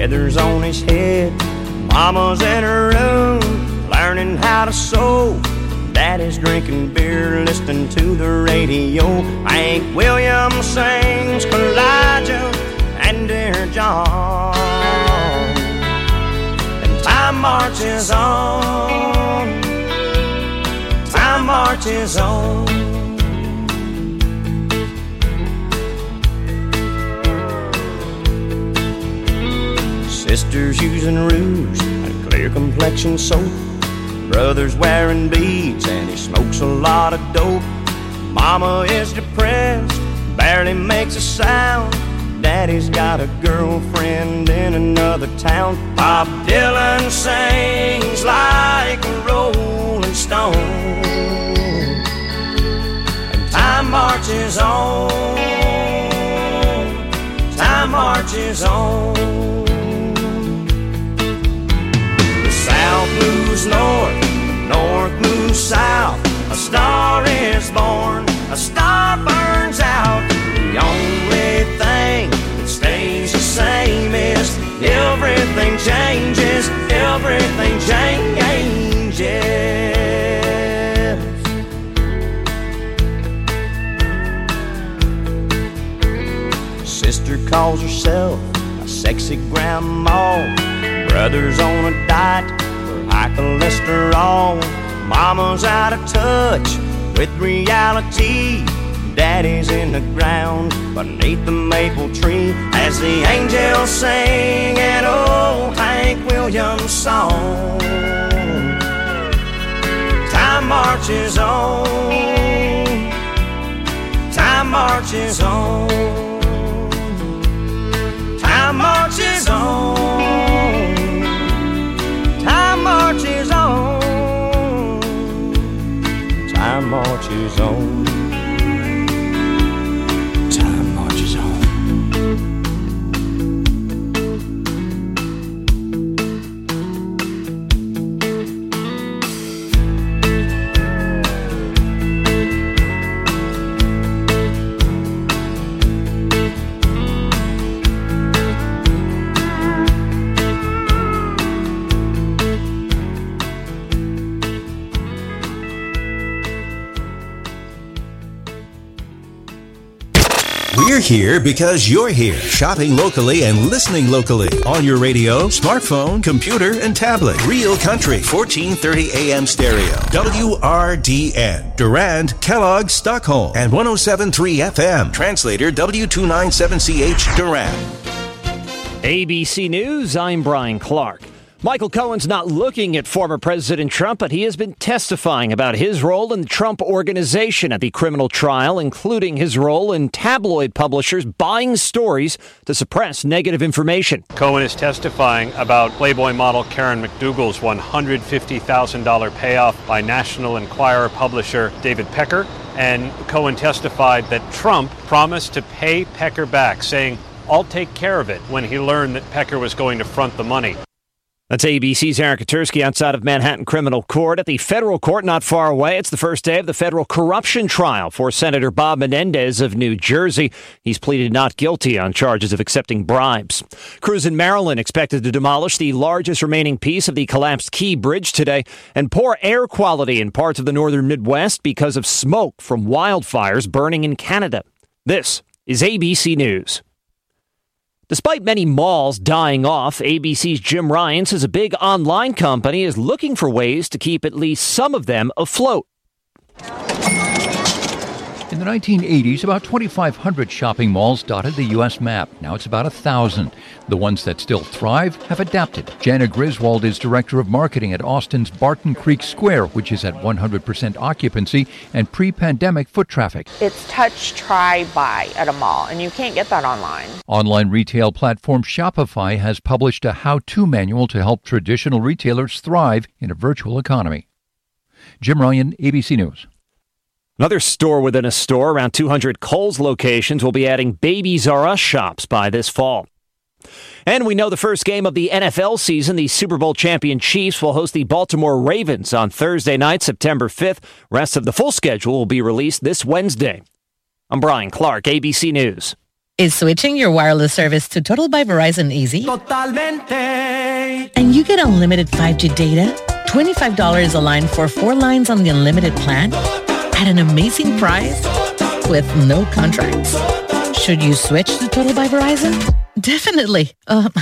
feathers on his head. Mama's in her room, learning how to sew. Daddy's drinking beer, listening to the radio. Hank Williams sings Elijah and Dear John. And time marches on. Time marches on. Sisters using rouge and clear complexion soap. Brother's wearing beads and he smokes a lot of dope. Mama is depressed, barely makes a sound. Daddy's got a girlfriend in another town. Bob Dylan sings like a rolling stone. And time marches on. Time marches on. South moves north, north moves south. A star is born, a star burns out. The only thing that stays the same is everything changes, everything changes. Sister calls herself a sexy grandma. Brother's on a diet for high cholesterol. Mama's out of touch with reality. Daddy's in the ground beneath the maple tree as the angels sing an old Hank Williams song. Time marches on. Time marches on. Time marches on. Time marches on. Time marches on. Time marches on. We're here because you're here, shopping locally and listening locally on your radio, smartphone, computer, and tablet. Real Country, 1430 AM stereo. WRDN, Durand, Kellogg, Stockholm, and 107.3 FM. Translator W297CH, Durand. ABC News, I'm Brian Clark. Michael Cohen's not looking at former President Trump, but he has been testifying about his role in the Trump Organization at the criminal trial, including his role in tabloid publishers buying stories to suppress negative information. Cohen is testifying about Playboy model Karen McDougal's $150,000 payoff by National Enquirer publisher David Pecker. And Cohen testified that Trump promised to pay Pecker back, saying, "I'll take care of it," when he learned that Pecker was going to front the money. That's ABC's Aaron Katersky outside of Manhattan Criminal Court. At the federal court not far away, it's the first day of the federal corruption trial for Senator Bob Menendez of New Jersey. He's pleaded not guilty on charges of accepting bribes. Crews in Maryland expected to demolish the largest remaining piece of the collapsed Key Bridge today, and poor air quality in parts of the northern Midwest because of smoke from wildfires burning in Canada. This is ABC News. Despite many malls dying off, ABC's Jim Ryan says a big online company is looking for ways to keep at least some of them afloat. In the 1980s, about 2,500 shopping malls dotted the U.S. map. Now it's about 1,000. The ones that still thrive have adapted. Jana Griswold is director of marketing at Austin's Barton Creek Square, which is at 100% occupancy and pre-pandemic foot traffic. It's touch, try, buy at a mall, and you can't get that online. Online retail platform Shopify has published a how-to manual to help traditional retailers thrive in a virtual economy. Jim Ryan, ABC News. Another store within a store, around 200 Kohl's locations, will be adding Babies R Us shops by this fall. And we know the first game of the NFL season, the Super Bowl champion Chiefs will host the Baltimore Ravens on Thursday night, September 5th. Rest of the full schedule will be released this Wednesday. I'm Brian Clark, ABC News. Is switching your wireless service to Total by Verizon easy? Totalmente. And you get unlimited 5G data, $25 a line for 4 lines on the unlimited plan at an amazing price with no contracts. Should you switch to Total by Verizon? Definitely.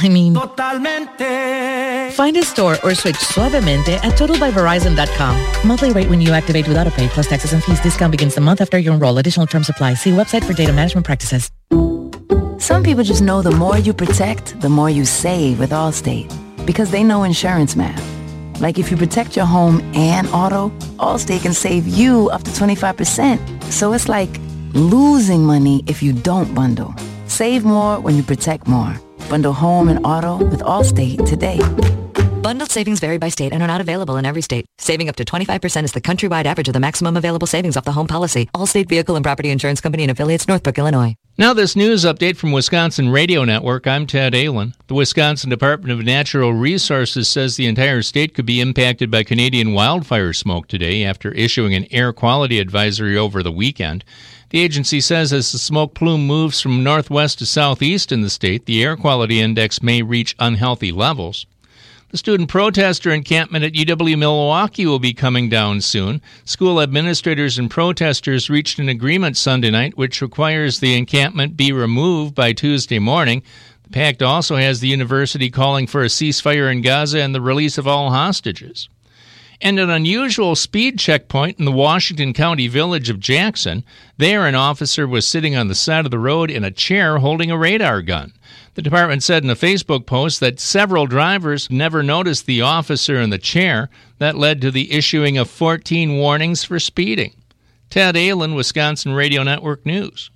Totalmente. Find a store or switch suavemente at totalbyverizon.com. Monthly rate when you activate without a pay plus taxes and fees. Discount begins the month after you enroll. Additional terms apply. See website for data management practices. Some people just know the more you protect, the more you save with Allstate. Because they know insurance math. Like if you protect your home and auto, Allstate can save you up to 25%. So it's like losing money if you don't bundle. Save more when you protect more. Bundle home and auto with Allstate today. Bundled savings vary by state and are not available in every state. Saving up to 25% is the countrywide average of the maximum available savings off the home policy. Allstate Vehicle and Property Insurance Company and affiliates, Northbrook, Illinois. Now this news update from Wisconsin Radio Network. I'm Ted Allen. The Wisconsin Department of Natural Resources says the entire state could be impacted by Canadian wildfire smoke today after issuing an air quality advisory over the weekend. The agency says as the smoke plume moves from northwest to southeast in the state, the air quality index may reach unhealthy levels. The student protester encampment at UW-Milwaukee will be coming down soon. School administrators and protesters reached an agreement Sunday night which requires the encampment be removed by Tuesday morning. The pact also has the university calling for a ceasefire in Gaza and the release of all hostages. And an unusual speed checkpoint in the Washington County village of Jackson. There, an officer was sitting on the side of the road in a chair holding a radar gun. The department said in a Facebook post that several drivers never noticed the officer in the chair. That led to the issuing of 14 warnings for speeding. Ted Allen, Wisconsin Radio Network News.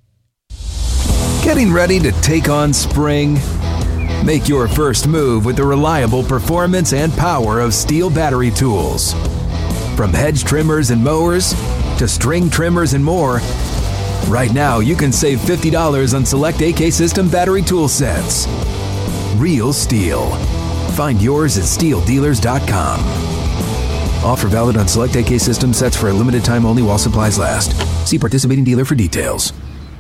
Getting ready to take on spring? Make your first move with the reliable performance and power of Steel battery tools. From hedge trimmers and mowers to string trimmers and more, right now you can save $50 on select AK System battery tool sets. Real Steel. Find yours at steeldealers.com. Offer valid on select AK System sets for a limited time only while supplies last. See participating dealer for details.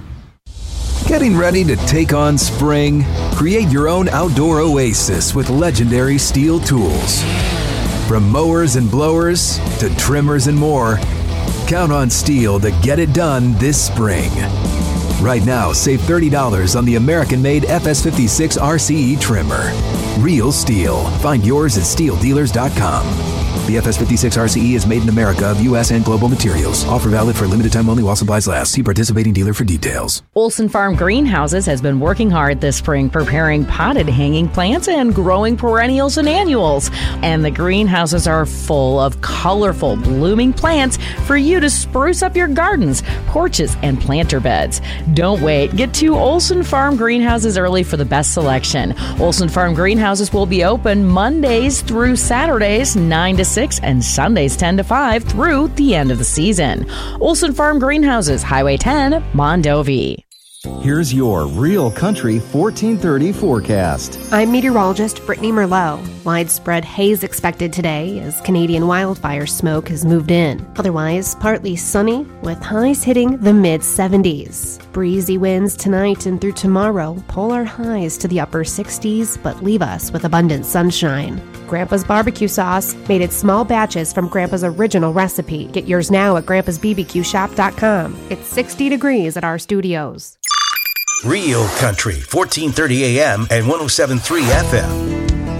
Getting ready to take on spring? Create your own outdoor oasis with legendary Steel tools. From mowers and blowers to trimmers and more, count on Steel to get it done this spring. Right now, save $30 on the American-made FS56 RCE trimmer. Real Steel. Find yours at steeldealers.com. The FS56 RCE is made in America of U.S. and global materials. Offer valid for a limited time only while supplies last. See participating dealer for details. Olson Farm Greenhouses has been working hard this spring preparing potted hanging plants and growing perennials and annuals. And the greenhouses are full of colorful blooming plants for you to spruce up your gardens, porches, and planter beds. Don't wait. Get to Olson Farm Greenhouses early for the best selection. Olson Farm Greenhouses will be open Mondays through Saturdays, 9 to 6, and Sundays 10 to 5 through the end of the season. Olson Farm Greenhouses, Highway 10, Mondovi. Here's your Real Country 1430 forecast. I'm meteorologist Brittany Merlot. Widespread haze expected today as Canadian wildfire smoke has moved in. Otherwise, partly sunny with highs hitting the mid-70s. Breezy winds tonight and through tomorrow pull our highs to the upper 60s but leave us with abundant sunshine. Grandpa's barbecue sauce, made in small batches from Grandpa's original recipe. Get yours now at grandpasbbqshop.com. It's 60 degrees at our studios. Real Country, 1430 AM and 107.3 FM.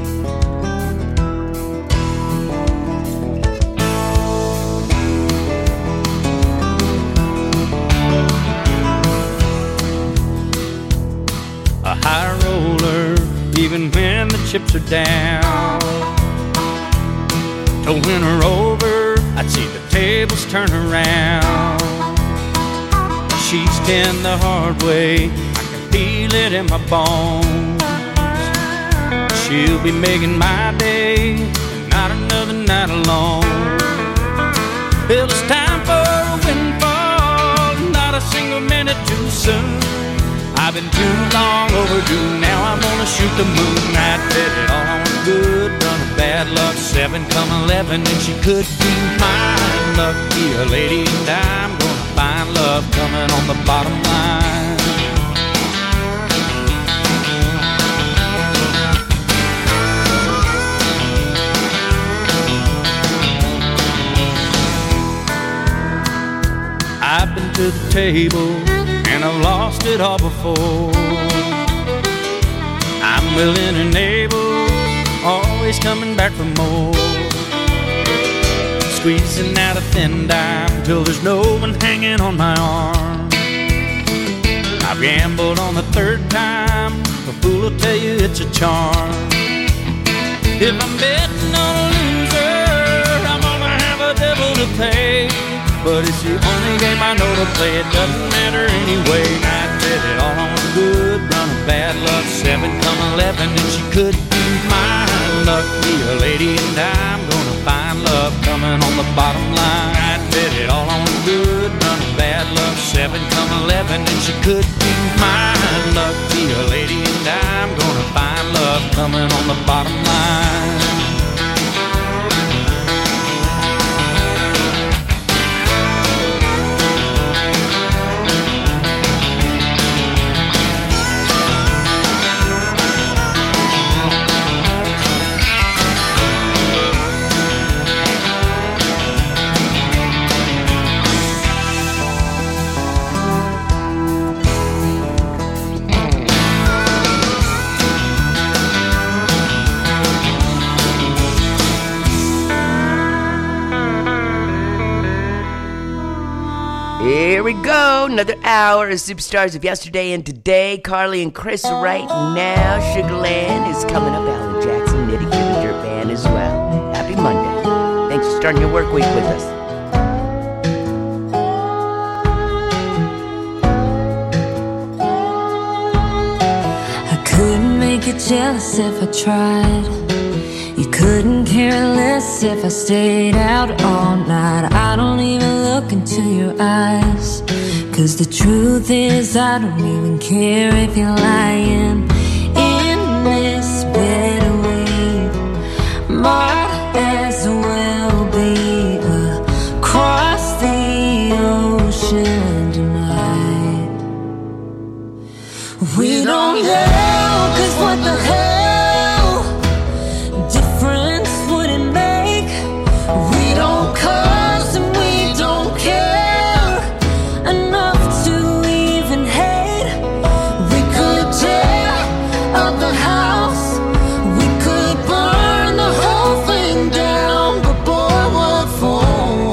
A high roller, even when the chips are down. To win her over, I'd see the tables turn around. She's 10 the hard way, I can feel it in my bones. She'll be making my day, and not another night alone. Well, it's time for a windfall, not a single minute too soon. I've been too long overdue, now I'm gonna shoot the moon. I'd bet it all on a good run of bad luck, 7 come 11, and she could be mine. Lucky a lady, and I'm gonna find love coming on the bottom line. to the table, and I've lost it all before. I'm willing and able, always coming back for more. Squeezing out a thin dime till there's no one hanging on my arm. I've gambled on the third time, a fool will tell you it's a charm. If I'm betting on a loser, I'm gonna have a devil to pay. But it's the only game I know to play, it doesn't matter anyway. I bet it all on the good run of bad luck, 7 come 11, and she could be mine. Luck be a lady, and I'm gonna find love coming on the bottom line. I bet it all on the good run of bad luck, 7 come 11, and she could be mine. Luck be a lady, and I'm gonna find love coming on the bottom line. Here we go, another hour of Superstars of Yesterday and Today. Carly and Chris right now. Sugarland is coming up. Alan Jackson, Nitty Gritty Dirt Band as well. Happy Monday. Thanks for starting your work week with us. I couldn't make you jealous if I tried. You couldn't care less if I stayed out all night. I don't even look into your eyes, 'cause the truth is I don't even care if you're lying. In this bed we might as well be across the ocean tonight. We don't yell, 'cause what the hell difference would it make? We don't cuss and we don't care enough to even hate. We could tear up the house, we could burn the whole thing down, but boy, what for?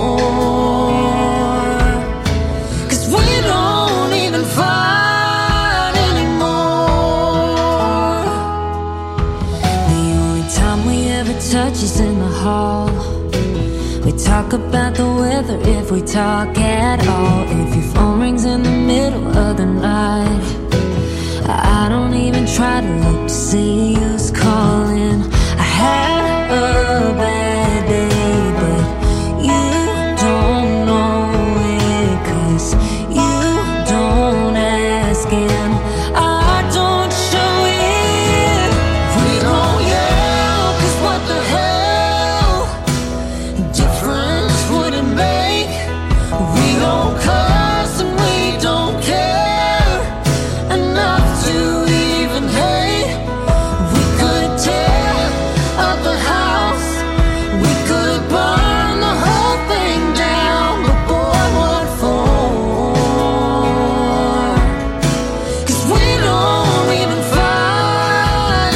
'Cause we don't even fight anymore. The only time we ever touch is in the hall. We talk about the weather if we talk at all. If your phone rings in the middle of the night, I don't even try to look to see who's calling. I had a bad day, but you don't know it, 'cause you don't ask and I don't show it. We don't yell, 'cause what the hell difference would it make? We don't cuss and we don't care enough to even hate. We could tear up the house, we could burn the whole thing down, but boy, what for? 'Cause we don't even fight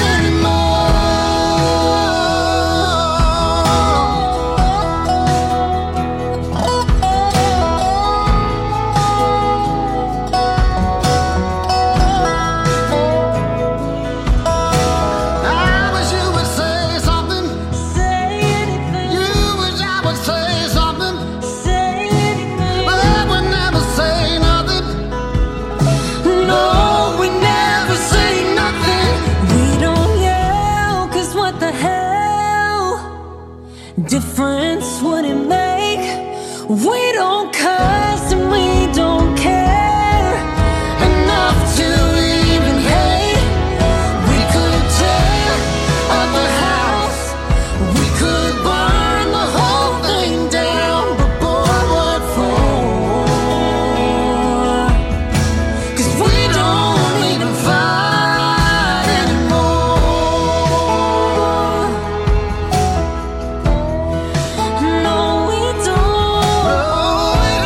I wish you would say something. Say anything. You wish I would say something. Say anything. But I would never say nothing. No, we never say nothing. We don't yell, 'cause what the hell difference would it make? We don't cuss and we don't care enough to even hate. We could tear up the house, we could burn the whole thing down, but boy, what for? 'Cause we don't even fight anymore. No, we don't. No, we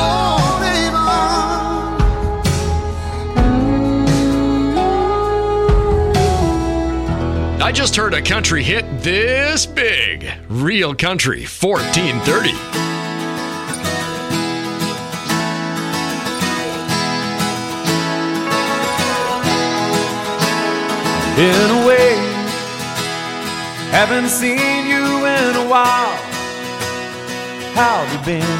I just heard a country hit this big. Real Country 1430. Been away, haven't seen you in a while. How have you been?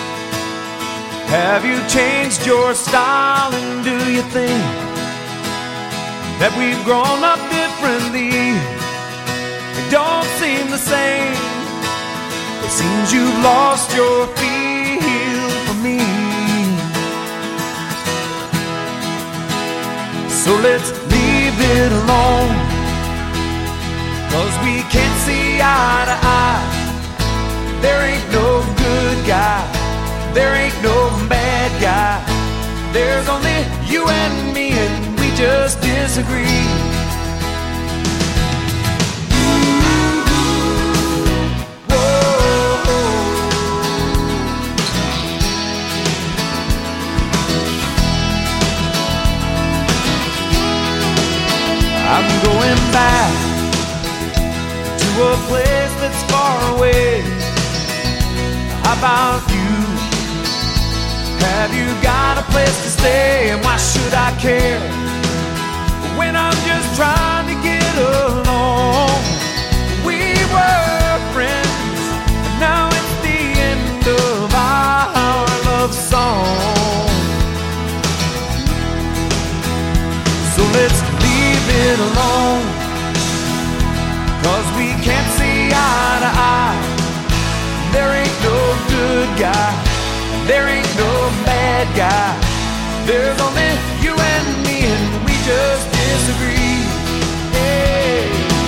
Have you changed your style? And do you think that we've grown up differently? It don't seem the same. It seems you've lost your feel for me. So let's leave it alone, 'cause we can't see eye to eye. There ain't no good guy, there ain't no bad guy. There's only you and me, and we just disagree. I'm going back to a place that's far away. How about you? Have you got a place to stay? And why should I care when I'm just trying to get along? We were friends, and now it's the end of our love song. So let's leave it alone, 'cause we can't see eye to eye. There ain't no good guy, there ain't no bad guy. There's only you and me, and we just disagree. Hey.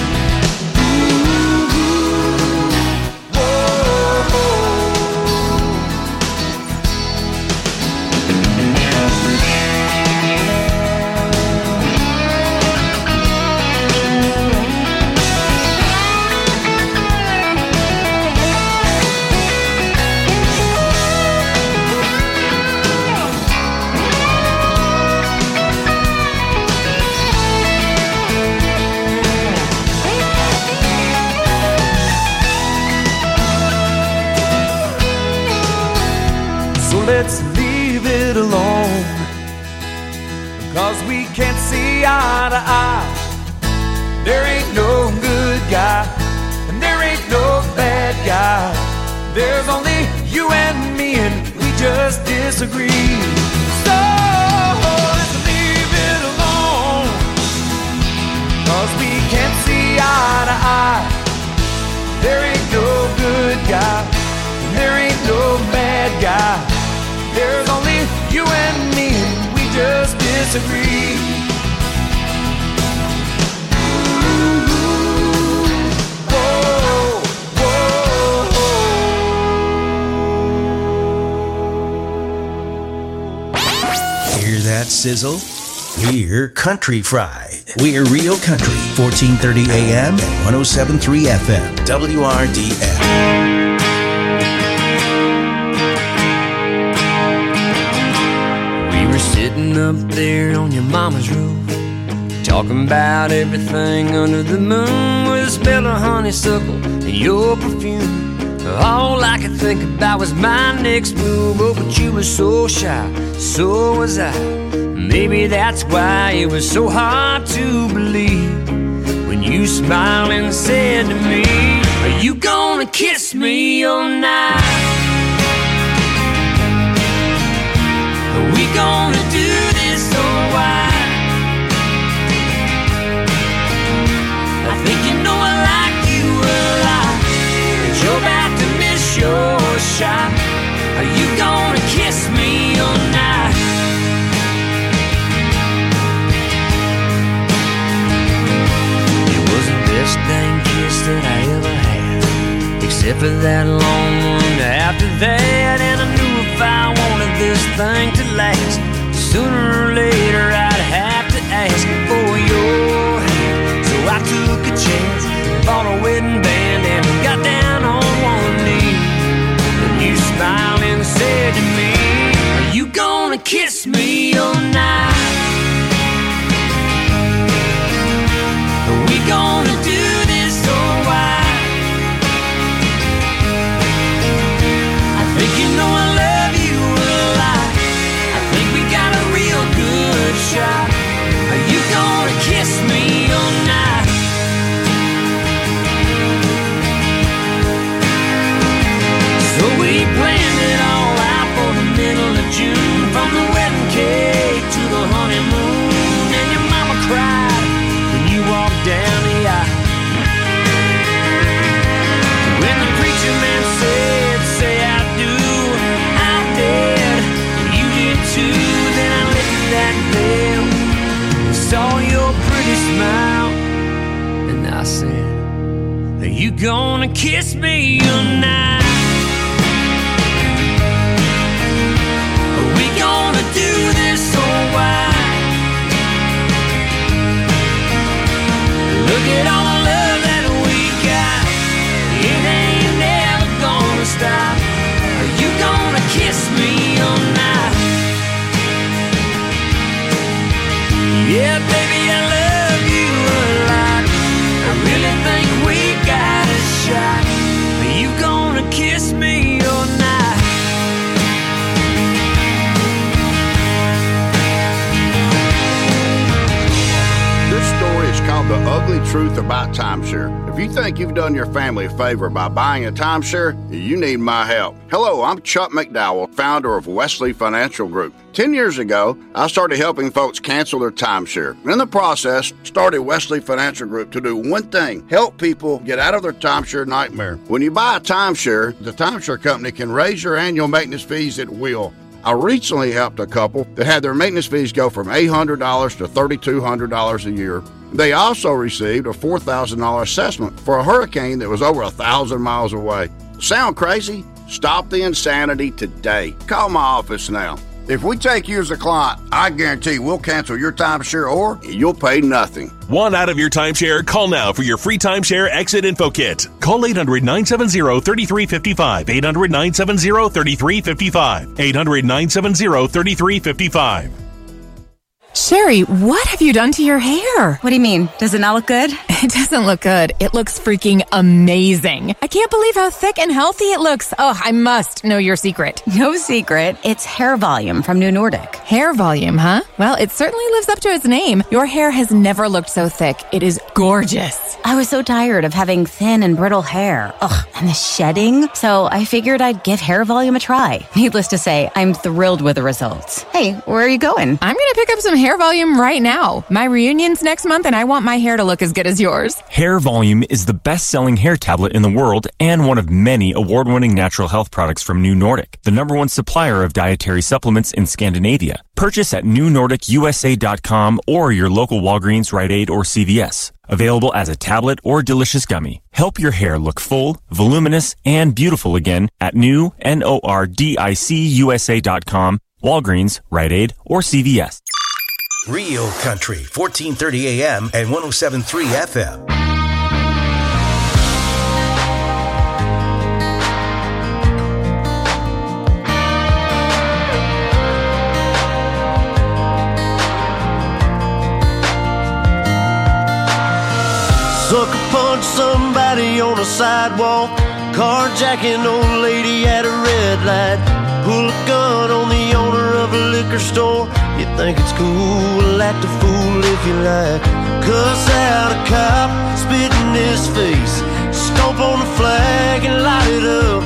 Let's leave it alone, 'cause we can't see eye to eye. There ain't no good guy, and there ain't no bad guy. There's only you and me, and we just disagree. So let's leave it alone, 'cause we can't see eye to eye. There ain't no good guy, and there ain't no bad guy. There's only you and me, and we just disagree. Whoa, whoa. Hear that sizzle? We're Country Fried. We're Real Country, 1430 AM and 107.3 FM, WRDF. Sitting up there on your mama's roof, talking about everything under the moon, with the smell of honeysuckle and your perfume. All I could think about was my next move. Oh, but you were so shy, so was I. Maybe that's why it was so hard to believe when you smiled and said to me, "Are you gonna kiss me all night? Are we gonna do this or why? I think you know I like you a lot, but you're about to miss your shot. Are you gonna kiss me all night?" It was the best dang kiss that I ever had, except for that long one after that. And I knew if I wanted this thing to last, sooner or later I'd have to ask for your hand. So I took a chance, bought a wedding band, and got down on one knee. And you smiled and said to me, "Are you gonna kiss me all night? Are we gonna do I said, are you gonna kiss me tonight? Are we gonna do this or why? Look at all the love that we got. It ain't never gonna stop. Are you gonna kiss me tonight? Yeah, baby, I love you a lot. I really think we got a shot. Are you gonna kiss me or not? This story is called The Ugly Truth About Timeshare. If you think you've done your family a favor by buying a timeshare, you need my help. Hello, I'm Chuck McDowell, founder of Wesley Financial Group. 10 years ago, I started helping folks cancel their timeshare. In the process, started Wesley Financial Group to do one thing: help people get out of their timeshare nightmare. When you buy a timeshare, the timeshare company can raise your annual maintenance fees at will. I recently helped a couple that had their maintenance fees go from $800 to $3,200 a year. They also received a $4,000 assessment for a hurricane that was over 1,000 miles away. Sound crazy? Stop the insanity today. Call my office now. If we take you as a client, I guarantee we'll cancel your timeshare or you'll pay nothing. Want out of your timeshare? Call now for your free timeshare exit info kit. Call 800-970-3355. 800-970-3355. 800-970-3355. Sherry, what have you done to your hair? What do you mean? Does it not look good? It doesn't look good. It looks freaking amazing. I can't believe how thick and healthy it looks. Oh, I must know your secret. No secret. It's Hair Volume from New Nordic. Hair Volume, huh? Well, it certainly lives up to its name. Your hair has never looked so thick. It is gorgeous. I was so tired of having thin and brittle hair. Ugh, and the shedding. So I figured I'd give Hair Volume a try. Needless to say, I'm thrilled with the results. Hey, where are you going? I'm going to pick up some Hair Volume right now. My reunion's next month and I want my hair to look as good as yours. Hair Volume is the best-selling hair tablet in the world and one of many award-winning natural health products from New Nordic, the #1 supplier of dietary supplements in Scandinavia. Purchase at newnordicusa.com or your local Walgreens, Rite Aid, or CVS. Available as a tablet or delicious gummy. Help your hair look full, voluminous, and beautiful again at newnordicusa.com, Walgreens, Rite Aid, or CVS. Real Country, 1430 AM and 107.3 FM. Sucker punch somebody on a sidewalk, carjacking old lady at a red light, pull a gun on the owner of a liquor store. You think it's cool, act a fool if you like, cuss out a cop, spit in his face, stomp on the flag and light it up.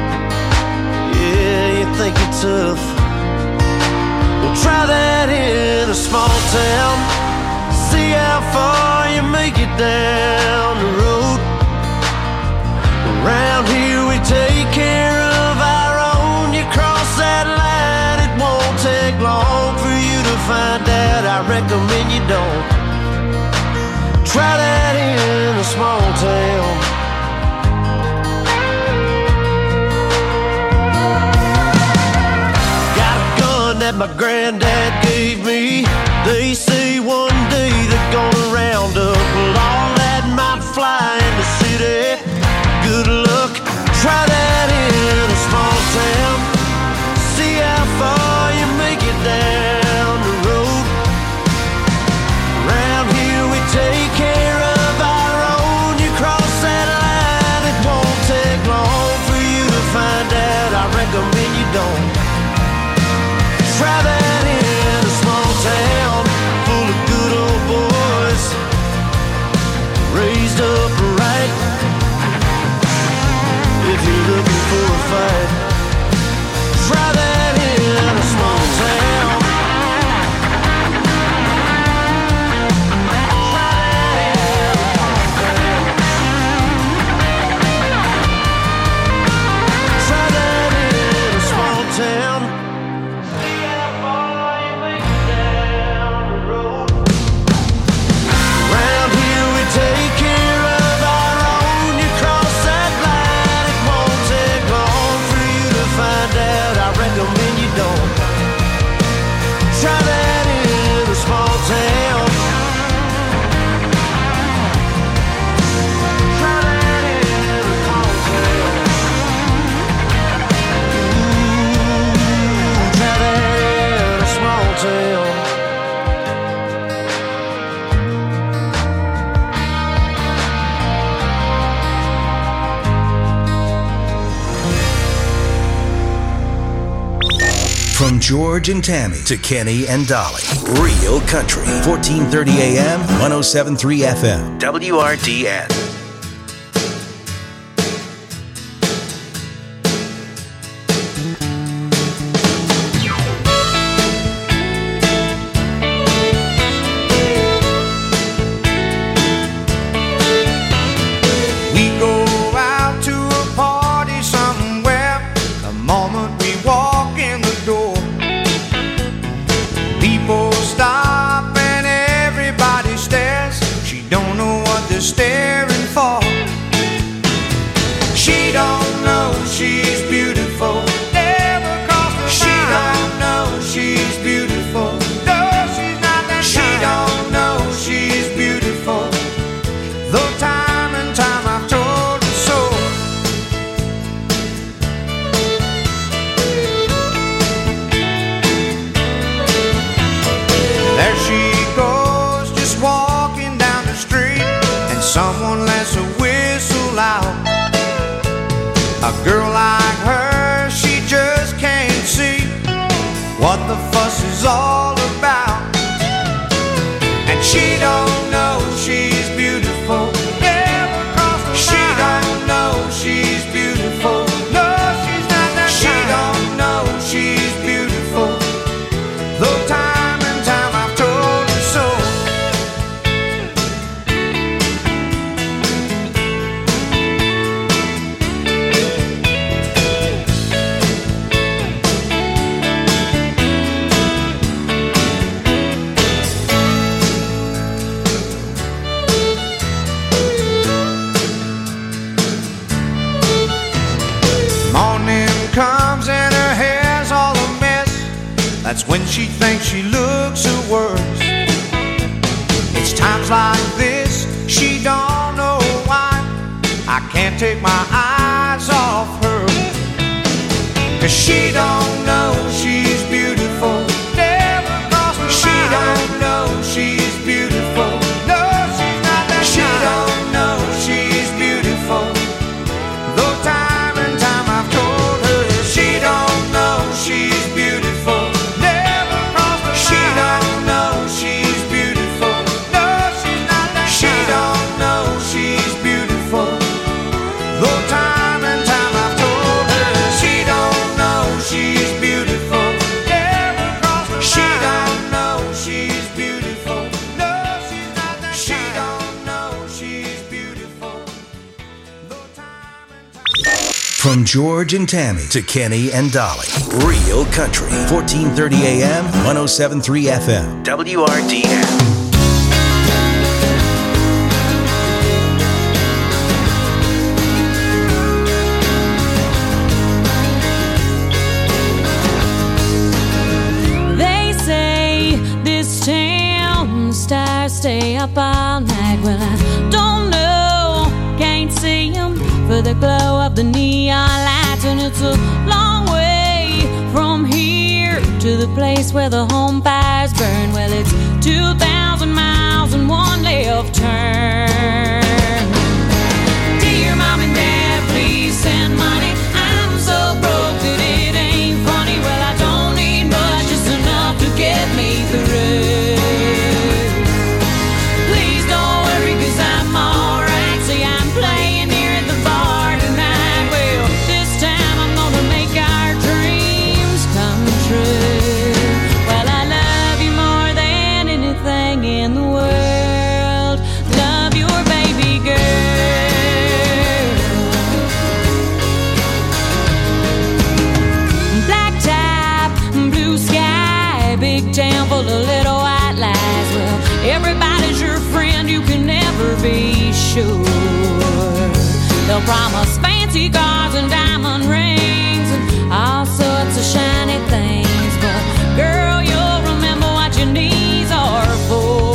Yeah, you think you're tough. Well, try that in a small town, see how far you make it down the road. Around here we take care of our own. You cross that line, it won't take long for you to find out. I recommend you don't. Try that in a small town. Got a gun that my granddad gave me. They say one day they're gonna round up all that might fly in the city. Good luck, try that in a small town, see how far you make it down the road. Around here we take care of our own. You cross that line, it won't take long for you to find out. I recommend you don't. Try that in a small town full of good old boys, raised up right. If you're looking for a fight, try that in a small town. Try that in a small town. See how far you make it down the road. Around here we take care George and Tammy to Kenny and Dolly. Real Country, 1430 AM, 107.3 FM, WRDN. Staring for. She don't know she's beautiful. Never crossed her mind. She don't know she's beautiful. No, she's not that She don't know she's beautiful. Though time and time I've told her so. There she goes, just walking down the street. Someone lets a whistle out. A girl like her, she just can't see what the fuss is all about. And she don't know she's beautiful. Never crossed her mind. She don't know she's beautiful. No, she's not that She don't know she's beautiful. Though time and time I've told her so. Comes and her hair's all a mess. That's when she thinks she looks her worst. It's times like this she don't know why I can't take my eyes off her. 'Cause she don't know she's beautiful. Never crossed her mind. She don't know she's beautiful. No, she's not that She don't know she's beautiful. Though time and time I've told her she don't know she's beautiful. Never crossed her mind. She don't know she's beautiful. No, she's not that She don't know she's beautiful. Though time and time I've told her she don't know she's beautiful. Never crossed her mind. She don't know she's beautiful. No, she's not that She don't know she's beautiful. From George and Tammy to Kenny and Dolly. Real Country, 1430 AM, 107.3 FM, WRDN. They say this town stars stay up all night. Well, I don't know, can't see them for the glow of the neon lights. And it's a long way from here to the place where the home fires burn. Well, it's 2,000 miles and one left turn. Dear Mom and Dad, please send money. I'm so broke that it ain't funny. Well, I don't need much, just enough to get me through. Please don't worry, 'cause I'm alright. See, I'm playing here at the bar tonight. Well, this time I'm gonna make our dreams come true. Well, I love you more than anything in the world. Love your baby girl. Black top, blue sky, big town full of little white lies. Well, everybody's your friend, you can never be sure. They'll promise fancy cars and diamond rings and all sorts of shiny things. But girl, you'll remember what your knees are for.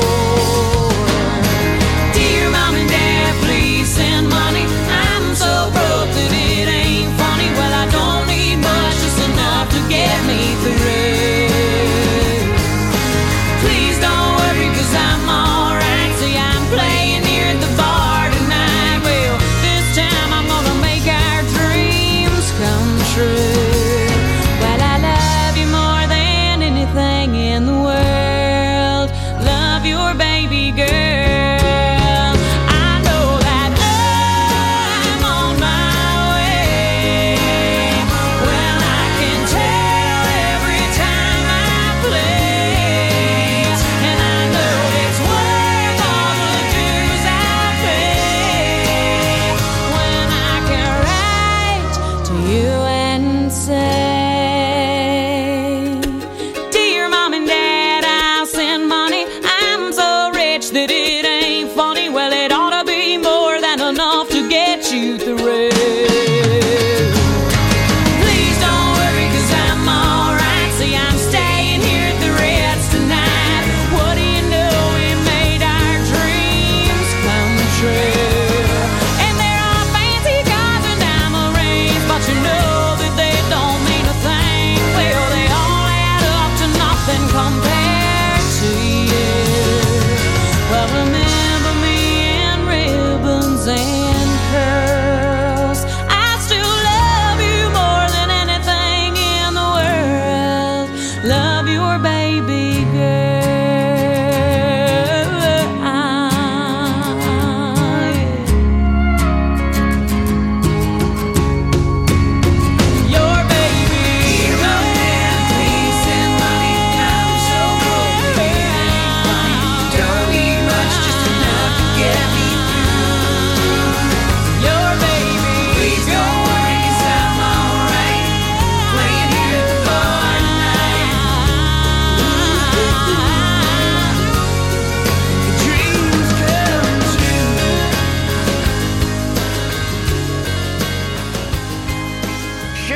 Dear Mom and Dad, please send money. I'm so broke that it ain't funny. Well, I don't need much, just enough to get me through. Please don't worry, 'cause I'm alright. See, I'm playing here at the bar tonight. Well, this time I'm gonna make our dreams come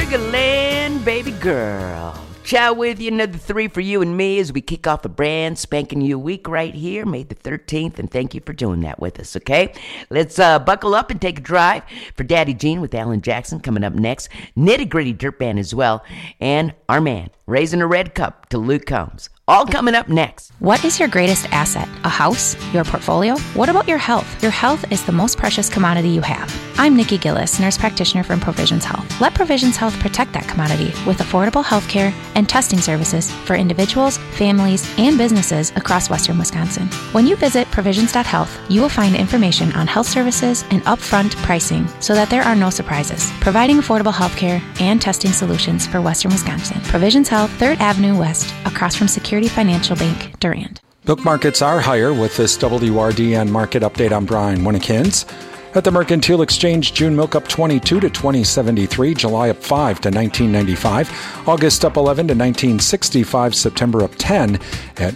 Sugar Land, baby girl. Chow with you, another 3 for you and me as we kick off a brand spanking new week right here, May the 13th, and thank you for doing that with us, okay? Let's buckle up and take a drive for Daddy Gene with Alan Jackson coming up next, Nitty Gritty Dirt Band as well, and our man, Raising a Red Cup to Luke Combs. All coming up next. What is your greatest asset? A house? Your portfolio? What about your health? Your health is the most precious commodity you have. I'm Nikki Gillis, nurse practitioner from Provisions Health. Let Provisions Health protect that commodity with affordable health care and testing services for individuals, families, and businesses across western Wisconsin. When you visit provisions.health, you will find information on health services and upfront pricing so that there are no surprises. Providing affordable health care and testing solutions for western Wisconsin. Provisions Health, 3rd Avenue West, across from Security Financial Bank, Durand. Milk markets are higher with this WRDN market update. I'm Brian Winnekins. At the Mercantile Exchange, June milk up 22 to 20.73, July up 5 to 19.95, August up 11 to 19.65, September up 10 at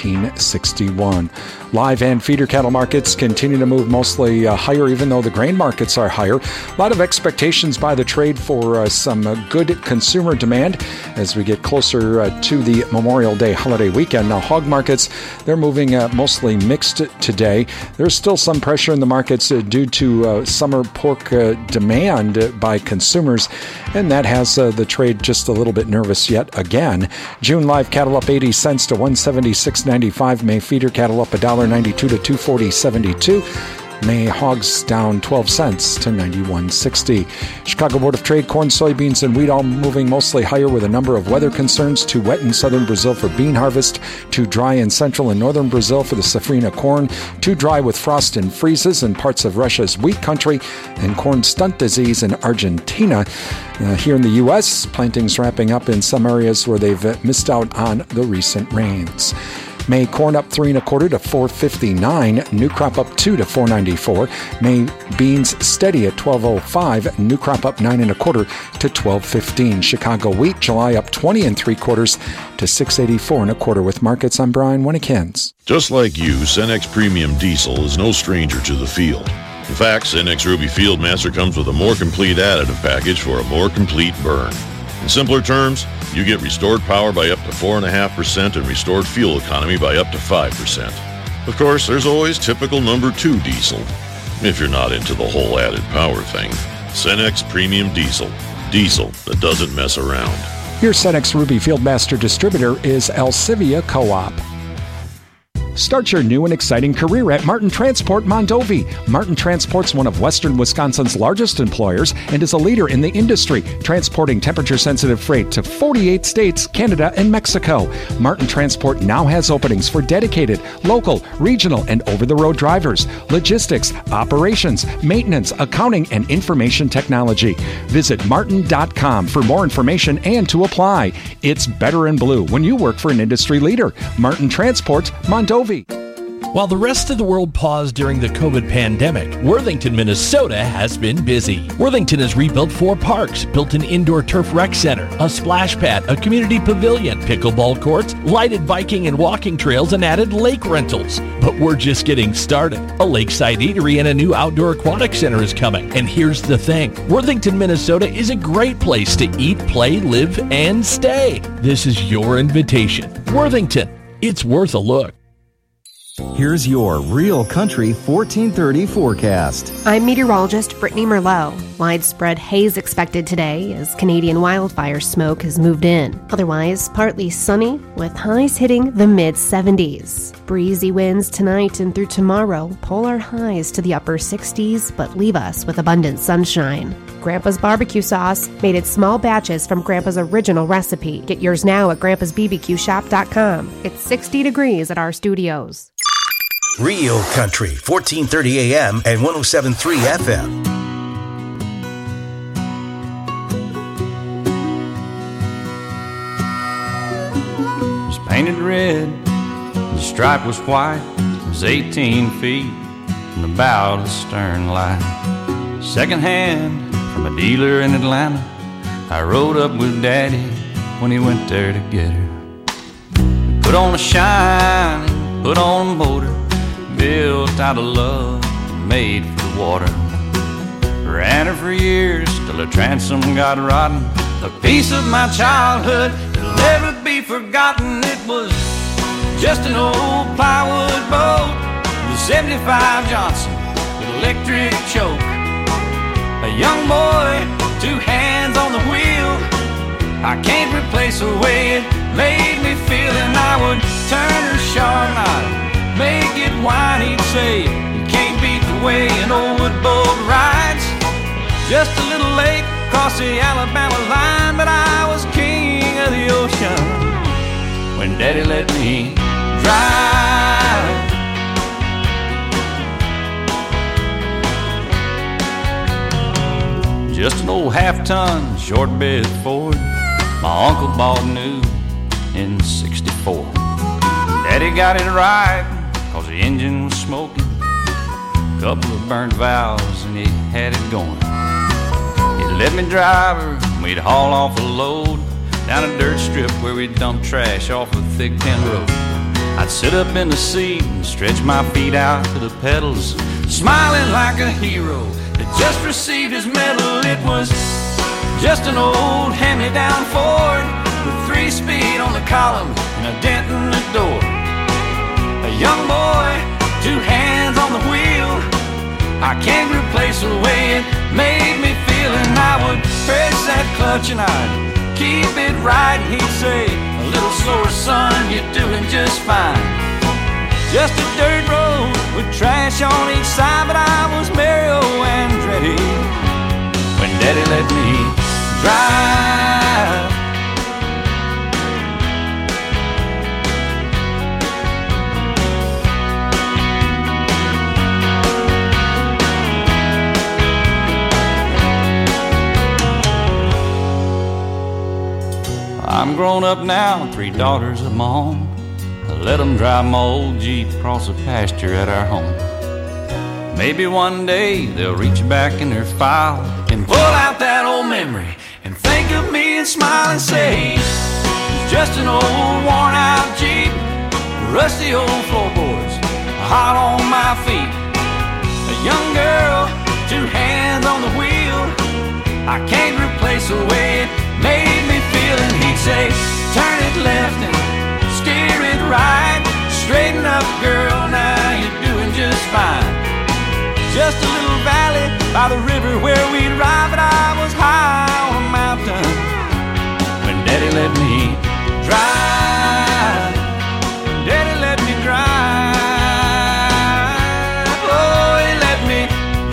19.61. Live and feeder cattle markets continue to move mostly higher, even though the grain markets are higher. A lot of expectations by the trade for some good consumer demand as we get closer to the Memorial Day holiday weekend. Now, hog markets, they're moving mostly mixed today. There's still some pressure in the markets due to summer pork demand by consumers, and that has the trade just a little bit nervous yet again. June live cattle up 80 cents to 176.95. May feeder cattle up $1.92 to 240.72. May hogs down 12 cents to 91.60. Chicago Board of Trade, corn, soybeans, and wheat all moving mostly higher with a number of weather concerns. Too wet in southern Brazil for bean harvest. Too dry in central and northern Brazil for the safrinha corn. Too dry with frost and freezes in parts of Russia's wheat country. And corn stunt disease in Argentina. Here in the U.S., plantings wrapping up in some areas where they've missed out on the recent rains. May corn up 3 1/4 to 4.59. New crop up 2 to 4.94. May beans steady at 12.05. New crop up 9 1/4 to 12.15. Chicago wheat July up 20 3/4 to 6.84 1/4 with markets. I'm Brian Winnekins. Just like you, Cenex Premium Diesel is no stranger to the field. In fact, Cenex Ruby Fieldmaster comes with a more complete additive package for a more complete burn. In simpler terms, you get restored power by up to 4.5% and restored fuel economy by up to 5%. Of course, there's always typical number 2 diesel, if you're not into the whole added power thing. Cenex Premium Diesel. Diesel that doesn't mess around. Your Cenex Ruby Fieldmaster distributor is Alcivia Co-op. Start your new and exciting career at Martin Transport Mondovi. Martin Transport's one of western Wisconsin's largest employers and is a leader in the industry, transporting temperature-sensitive freight to 48 states, Canada, and Mexico. Martin Transport now has openings for dedicated, local, regional, and over-the-road drivers, logistics, operations, maintenance, accounting, and information technology. Visit martin.com for more information and to apply. It's better in blue when you work for an industry leader. Martin Transport Mondovi. While the rest of the world paused during the COVID pandemic, Worthington, Minnesota has been busy. Worthington has rebuilt 4 parks, built an indoor turf rec center, a splash pad, a community pavilion, pickleball courts, lighted biking and walking trails, and added lake rentals. But we're just getting started. A lakeside eatery and a new outdoor aquatic center is coming. And here's the thing. Worthington, Minnesota is a great place to eat, play, live, and stay. This is your invitation. Worthington. It's worth a look. Here's your Real Country 1430 forecast. I'm meteorologist Brittany Merlot. Widespread haze expected today as Canadian wildfire smoke has moved in. Otherwise, partly sunny with highs hitting the mid-70s. Breezy winds tonight and through tomorrow pull our highs to the upper 60s but leave us with abundant sunshine. Grandpa's barbecue sauce, made in small batches from Grandpa's original recipe. Get yours now at grampasbbqshop.com. It's 60 degrees at our studios. Real Country, 1430 AM and 107.3 FM. It was painted red, the stripe was white. It was 18 feet from the bow to the stern light. Second hand from a dealer in Atlanta. I rode up with Daddy when he went there to get her. Put on a shine, put on a motor, built out of love, made for the water. Ran her for years till her transom got rotten. a piece of my childhood that'll never be forgotten. It was just an old plywood boat with a 75 Johnson with electric choke. A young boy, 2 hands on the wheel. I can't replace the way it made me feel. And I would turn her sharp and I'd make it whine. He'd say, you can't beat the way an old wood boat rides. Just a little lake across the Alabama line, but I was king of the ocean when Daddy let me drive. Just an old half-ton short bed Ford my uncle bought new in '64. Daddy got it right, cause the engine was smoking, couple of burnt valves and he had it going. He'd let me drive her and we'd haul off a load down a dirt strip where we'd dump trash off a thick tin road. I'd sit up in the seat and stretch my feet out to the pedals, smiling like a hero that just received his medal. It was just an old hand-me-down Ford with 3-speed on the column and a dent in the door. A young boy, 2 hands on the wheel. I can't replace the way it made me feel. And I would press that clutch and I'd keep it right. And he'd say, a little slower, son, you're doing just fine. Just a dirt road with trash on each side, but I was Mario Andretti when Daddy let me drive. I'm grown up now, 3 daughters of my own. I let them drive my old Jeep across the pasture at our home. Maybe one day they'll reach back in their file and pull out that old memory and think of me and smile and say, it's just an old worn out Jeep, rusty old floorboards, hot on my feet. A young girl, 2 hands on the wheel. I can't replace the way it made me feel. And he'd say, turn it left and steer it right. Straighten up, girl, now you're doing just fine. Just a little valley by the river where we'd ride, but I was high on a mountain when Daddy let me drive. Daddy let me drive. Oh, he let me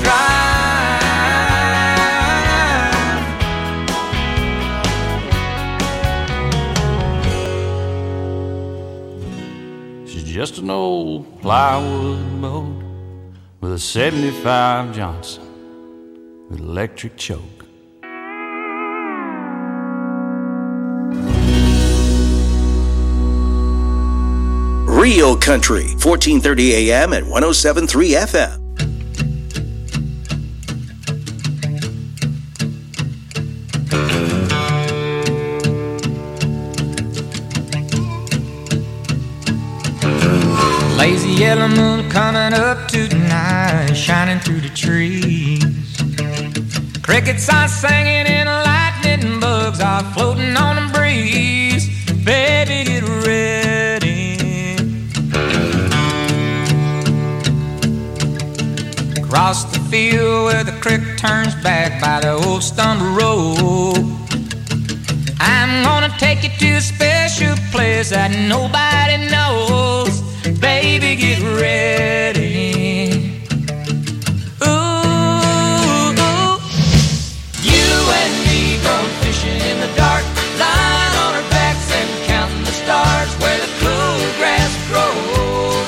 drive. She's just an old plywood boat with a 75 Johnson with electric choke. Real Country, 1430 AM at 107.3 FM. Lazy yellow moon coming up tonight, shining through the trees. Crickets are singing and lightning bugs are floating on the breeze. Baby, get ready. Across the field where the creek turns back by the old stumble road, I'm gonna take you to a special place that nobody knows. Baby, get ready. Ooh, you and me going fishing in the dark, lying on our backs and counting the stars where the cool grass grows.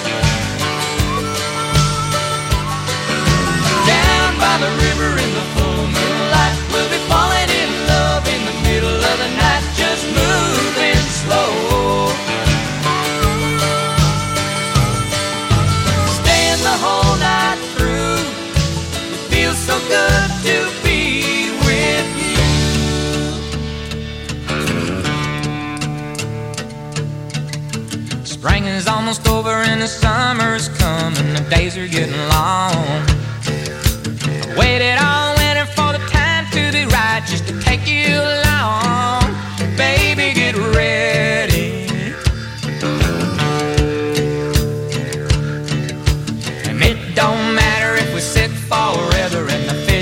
Down by the river in the full moonlight, we'll be falling in love in the middle of the night, just moving slow.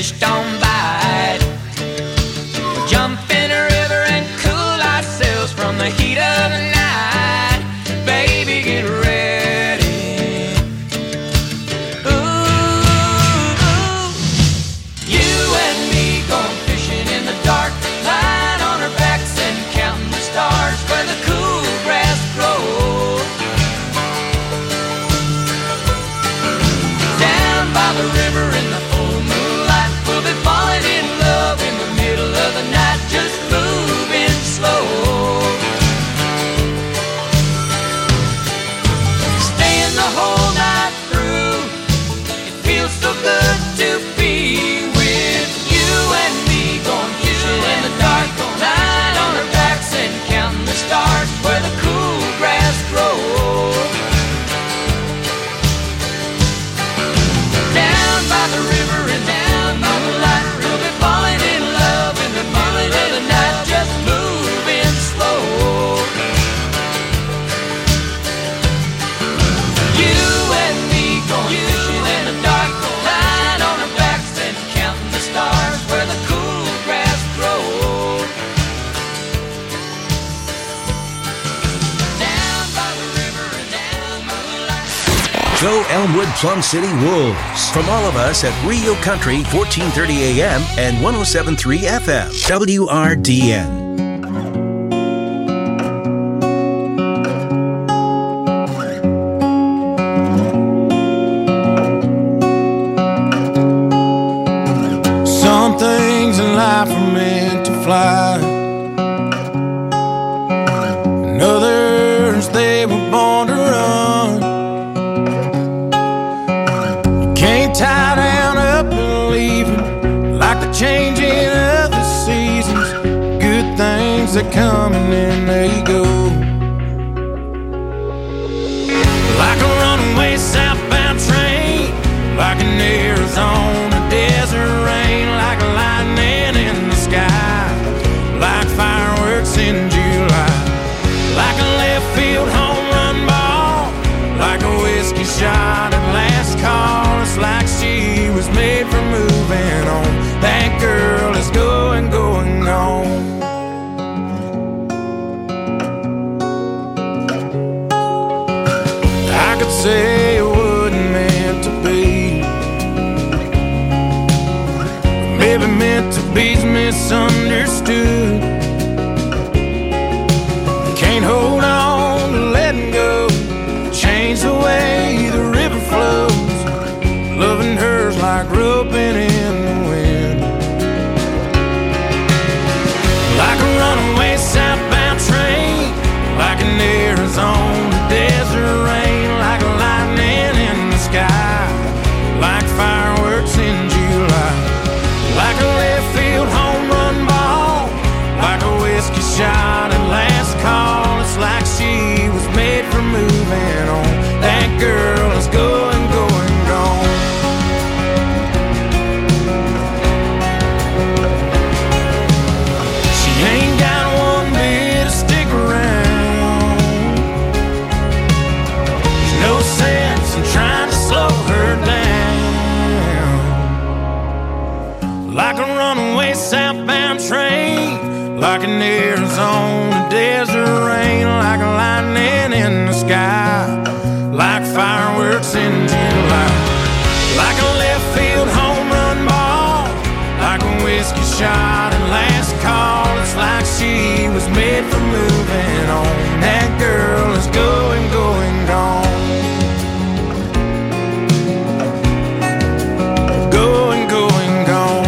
fish don't bite. We'll jump in a river and cool ourselves from the heat of the night. Baby, get ready. Ooh, you and me going fishing in the dark, lying on our backs and counting the stars where the cool grass grows. Down by the river in the full moonlight, we'll be falling in love in the middle of the night, just moving slow. Staying the whole night through, it feels so good to be with you and me, going fishing in the dark, lying on our backs and counting the stars where the cool grass grows. Down by the river and down by the light, we'll be falling in love in the middle of the night, just moving slow. You and me going fishing in the dark, lying on our backs and counting the stars where the cool grass grows. Down by the river and down by the light. Go Elmwood Plum City Wolves. From all of us at Rio Country, 1430 AM and 107.3 FM. WRDN. Some things in life are meant to fly, and others they were born to run. You can't tie down up and leave it, like the changing of the seasons. Good things that come and then they go, like a runaway southbound train, like an Arizona desert rain, like lightning in the sky, like fireworks in July, like a left field home run ball, like a whiskey shot at last call. It's like she was made for moving on. That girl is going, going on. I could say it wasn't meant to be, maybe meant to be's misunderstood. Can't hold on to letting go, change the way the river flows. Loving her's like roping in the wind, like a runaway southbound train, like an Arizona desert rain, like lightning in the sky, like fireworks in July, like a left field home run ball, like a whiskey shot at last call. It's like she was made for moving on. That girl is going, going, gone. She ain't got one bit to stick around. There's no sense in trying to slow her down, like a runaway southbound train, like an Arizona desert rain, like a lightning in the sky, like fireworks in July, like a left field home run ball, like a whiskey shot at last call. It's like she was made for moving on. That girl is going, going, gone. Going, going, gone.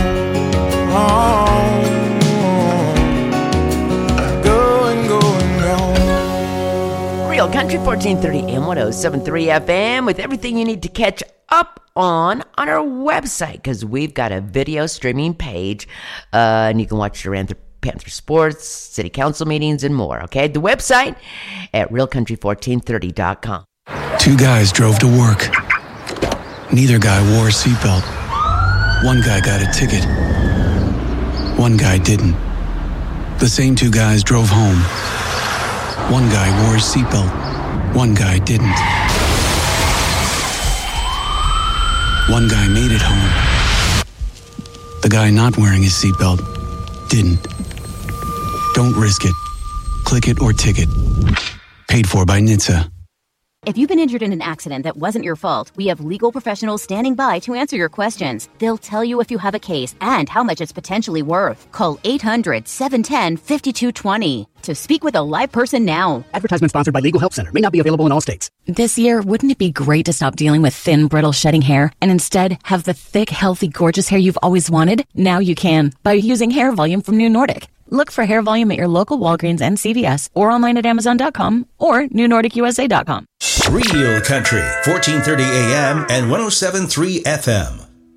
Going, going, gone. Real Country 1430 AM 107.3 FM with everything you need to catch up on our website, because we've got a video streaming page and you can watch your Panther sports, city council meetings, and more. Okay, the website at realcountry1430.com. Two guys drove to work. Neither guy wore a seatbelt. One guy got a ticket. One guy didn't. The same two guys drove home. One guy wore his seatbelt. One guy didn't. One guy made it home. The guy not wearing his seatbelt didn't. Don't risk it. Click it or ticket. Paid for by NHTSA. If you've been injured in an accident that wasn't your fault, we have legal professionals standing by to answer your questions. They'll tell you if you have a case and how much it's potentially worth. Call 800-710-5220 to speak with a live person now. Advertisement sponsored by Legal Help Center. May not be available in all states. This year, wouldn't it be great to stop dealing with thin, brittle, shedding hair and instead have the thick, healthy, gorgeous hair you've always wanted? Now you can by using Hair Volume from New Nordic. Look for Hair Volume at your local Walgreens and CVS or online at Amazon.com or NewNordicUSA.com. Real Country, 1430 AM and 107.3 FM.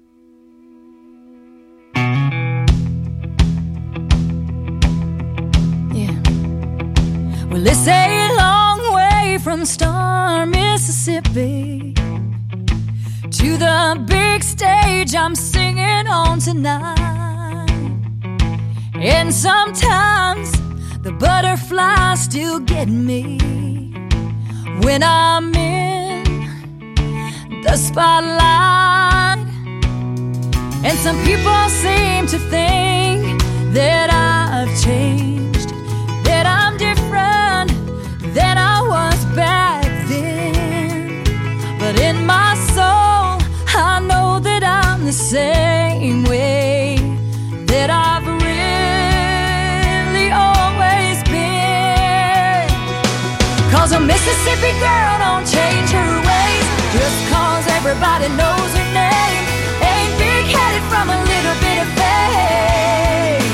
Yeah. Well, it's a long way from Star, Mississippi to the big stage I'm singing on tonight. And sometimes the butterflies still get me when I'm in the spotlight. And some people seem to think that I've changed, that I'm different than I was back then. But in my soul, I know that I'm the same way that I've really always been. 'Cause a Mississippi girl don't change her ways just 'cause everybody knows her name. Ain't big-headed from a little bit of fame.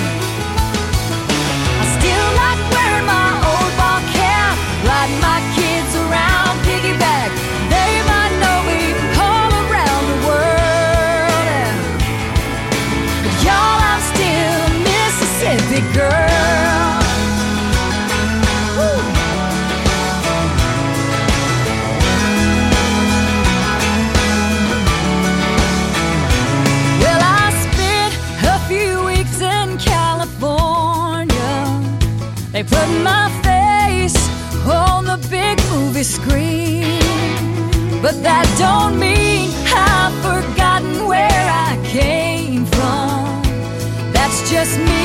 I still like wearing my old ball cap, riding my kids around piggyback. They might know me all around the world. But y'all, I'm still a Mississippi girl. Woo. Well, I spent a few weeks in California. They put my face on the big movie screen. But that don't mean I've forgotten where I came from. That's just me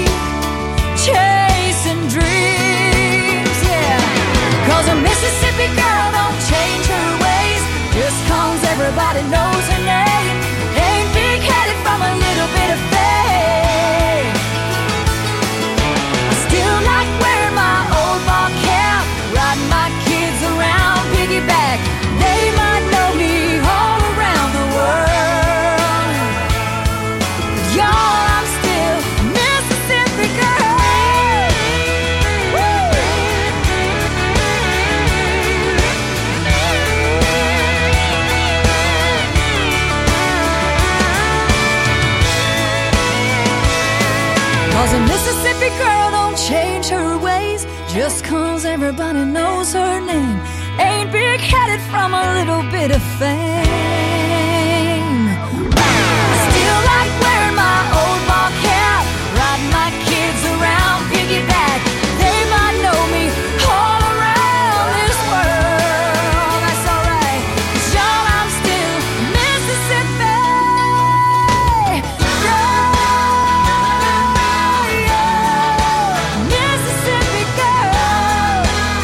chasing dreams, yeah. 'Cause a Mississippi girl don't change her ways just 'cause everybody knows her name. Ain't big-headed from a little bit of fame. I still like wearing my old ball cap, riding my kids around piggyback. They might know me all around the world. But y'all, I'm still a Mississippi girl. Woo! 'Cause a Mississippi girl don't change her ways just 'cause everybody knows her name. Ain't big-headed from a little bit of fame. Still like wearing my old ball cap, riding my kids around piggyback. They might know me all around this world. That's alright, 'cause y'all, I'm still Mississippi girl. Mississippi girl.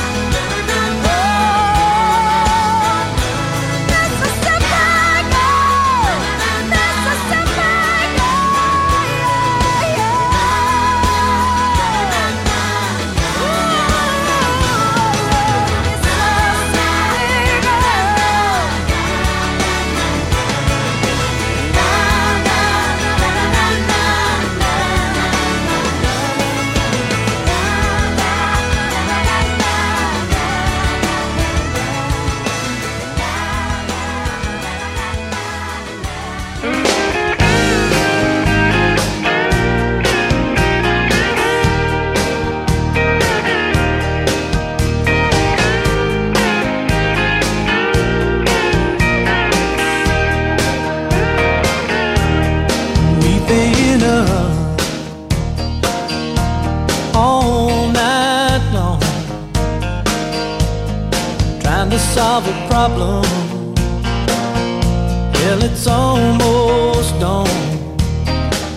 solve a problem. Well, it's almost dawn.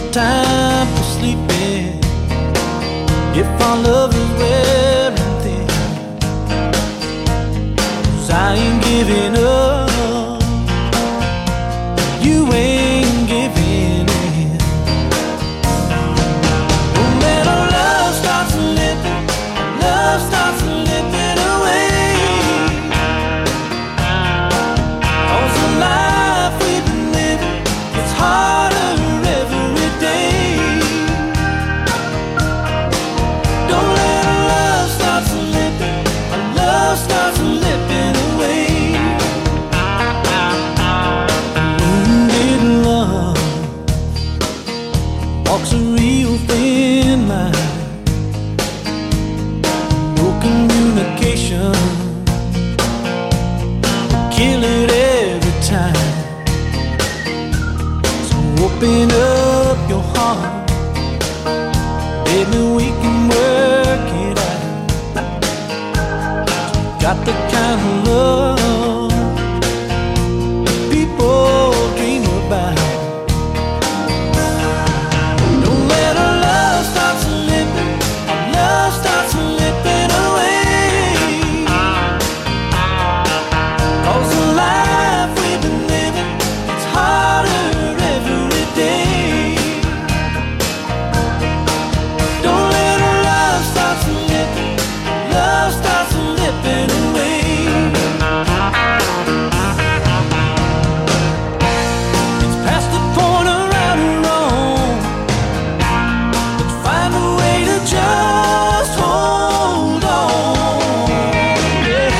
time for sleeping. If our love is wearing thin, 'cause I ain't giving up, you ain't giving in. When our love starts slipping, love starts slipping away. Cause the life we've been living, it's harder every day. Don't let our love start slipping, our love starts slipping away. Wounded love walks a real thin line. No communication, kill it every time. So open up your heart, baby, we can work it out. Got the kind of love people dream about. Don't let our love start slipping, our love starts slipping away. 'Cause the life we've been living, it's harder every day. Don't let our love start slipping, love starts slipping away. It's past the point of right or wrong, but find a way to just hold on. Yeah.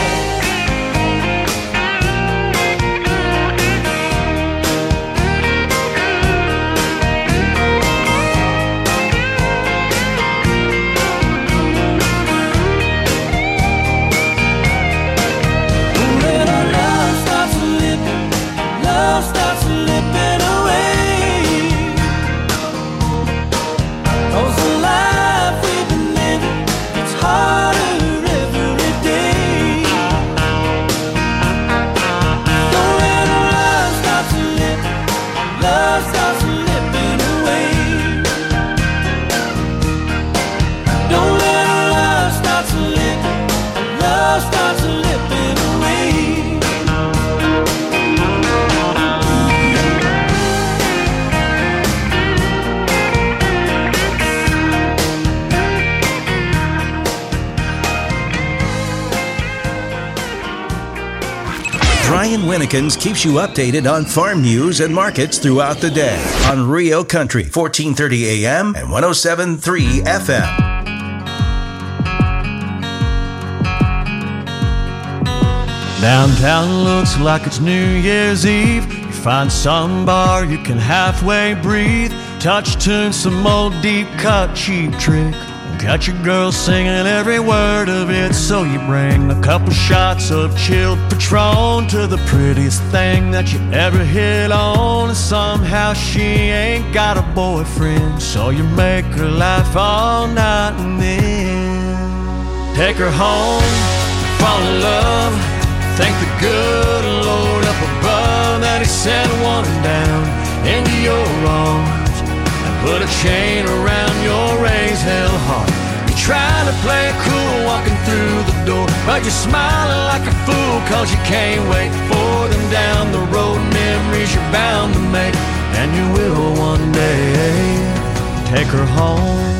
When our love starts slipping, love starts slipping away. 'Cause the life we've been living, it's harder every day. Don't let our love start slipping, love starts slipping away. Don't let our love start slipping, love starts slipping away. Brian Winnekins keeps you updated on farm news and markets throughout the day on Rio Country, 1430 AM and 107.3 FM. Downtown looks like it's New Year's Eve. You find some bar you can halfway breathe. Touch tune, some old deep cut cheap trick. Got your girl singing every word of it. So you bring a couple shots of chilled Patron to the prettiest thing that you ever hit on. And somehow she ain't got a boyfriend, so you make her laugh all night and then take her home, fall in love. Thank the good Lord up above that he sent one down into your arms and put a chain around your raised hell heart. You're trying to play it cool walking through the door, but you're smiling like a fool 'cause you can't wait for them down the road. Memories you're bound to make, and you will one day. Take her home.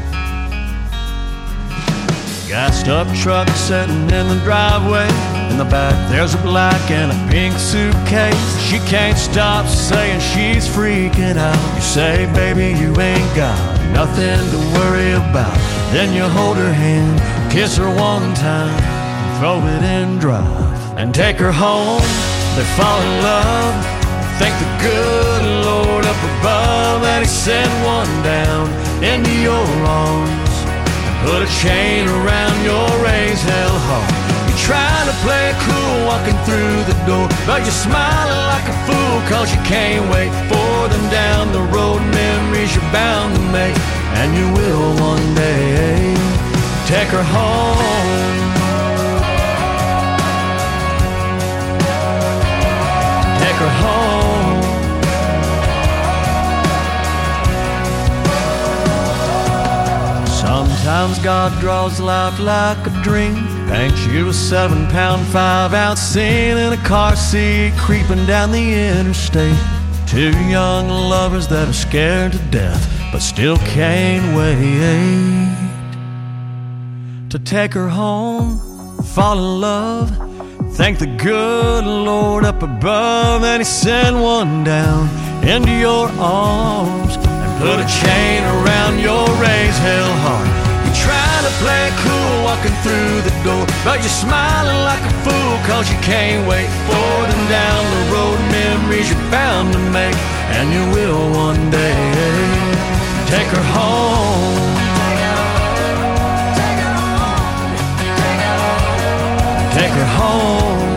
Gassed up truck sitting in the driveway. In the back there's a black and a pink suitcase. She can't stop saying she's freaking out. You say, baby, you ain't got nothing to worry about. Then you hold her hand, kiss her one time, and throw it in drive and take her home. They fall in love. Thank the good Lord up above that he sent one down into your arms. Put a chain around your raised hell heart. You're trying to play it cool walking through the door, but you're smiling like a fool 'cause you can't wait for them down the road. Memories you're bound to make, and you will one day. Take her home. Take her home. Sometimes God draws life like a dream, paints you a 7-pound, 5-ounce scene in a car seat, creeping down the interstate. Two young lovers that are scared to death, but still can't wait to take her home, fall in love, thank the good Lord up above, and He sent one down into your arms and put a chain around your raised hell heart. You try to play it cool walking through the door, but you're smiling like a fool, cause you can't wait for them down the road. Memories you're bound to make, and you will one day. Take her home, take her home.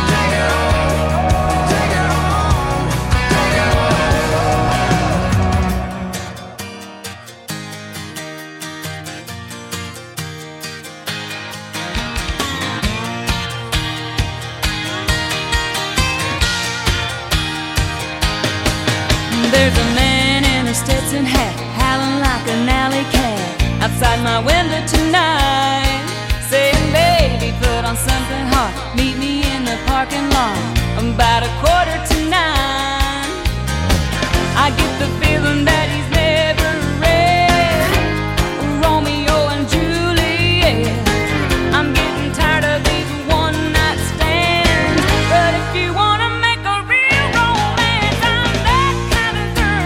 There's a man in a Stetson hat, howling like an alley cat, outside my window tonight.